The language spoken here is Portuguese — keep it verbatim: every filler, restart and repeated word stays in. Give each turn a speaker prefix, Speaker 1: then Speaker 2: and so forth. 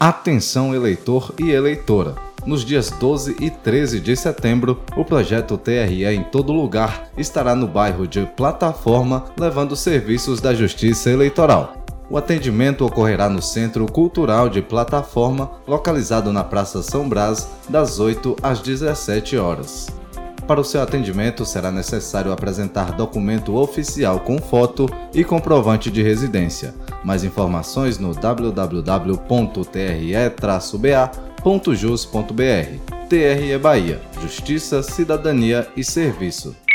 Speaker 1: Atenção eleitor e eleitora! Nos dias doze e treze de setembro, o projeto T R E em Todo Lugar estará no bairro de Plataforma, levando serviços da Justiça Eleitoral. O atendimento ocorrerá no Centro Cultural de Plataforma, localizado na Praça São Brás, das oito às dezessete horas. Para o seu atendimento, será necessário apresentar documento oficial com foto e comprovante de residência. Mais informações no w w w ponto t r e traço b a ponto jus ponto b r. T R E Bahia. Justiça, Cidadania e Serviço.